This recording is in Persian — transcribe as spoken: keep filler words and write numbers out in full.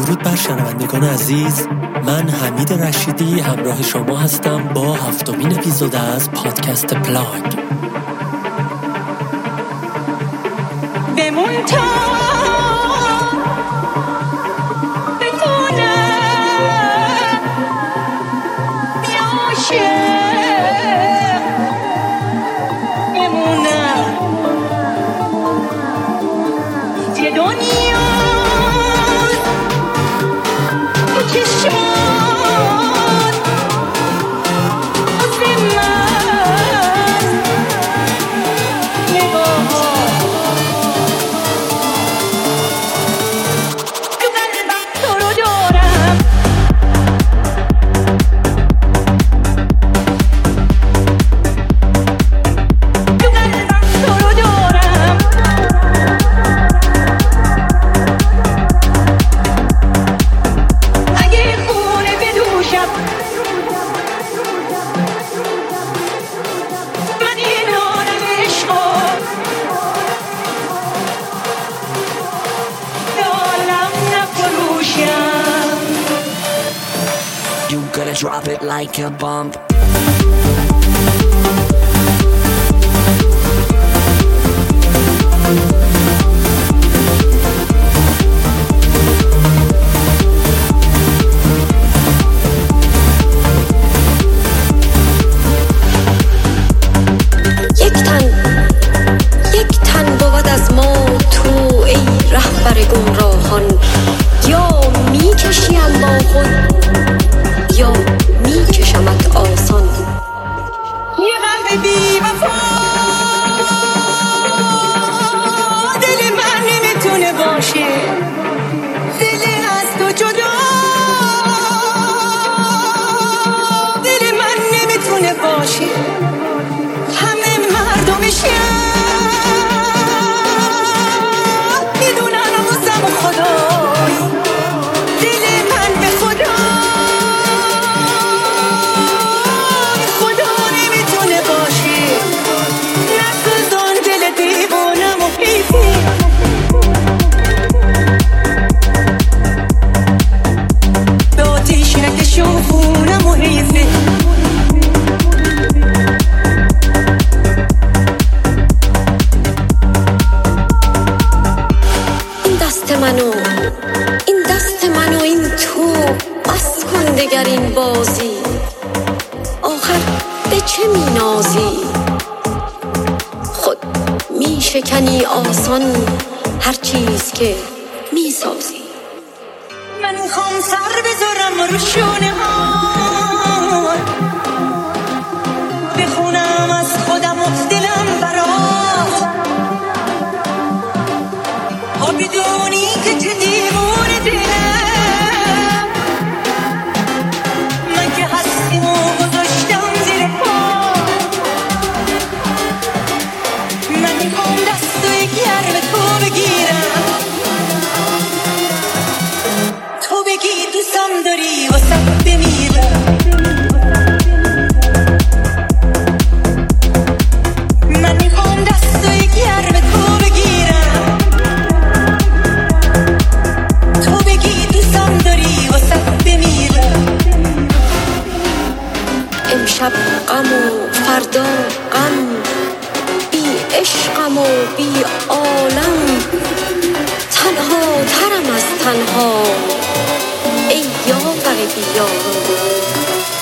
درود بر شنوندگان عزیز، من حمید رشیدی همراه شما هستم با هفتمین اپیزود از پادکست پلاگ. بمون تا بتونم بیاشه بمونم توی دنیا تو چشمات واسه من نگاه Drop it like a bomb. یک تن یک تن بود از ما تو ای رهبر گمراهان، یا میکشیم با خود یا میکشمت آسان. یه قلب بی وفا دل من نمیتونه باشه، دل از تو جدا دل من نمیتونه باشه. همه مردمشم میدونن واسم خدای دل من به خدا این بازی آخر به چه مینازی؟ خود میشکنی آسان هر چیز که میسازی. من میخوام سر بذارم رو شونه ها، بخونم از خودم و دلم برات، ها بدونی که چه دیوونه دلم داری واسه بمیرم. من میخوام دستای گرم تو بگیرم، تو بگی دوستم داری واسه بمیرم. امشب غم و فردا غم، بی عشقم و بی عالم، تنها ترم از تنها ای یاور بیار.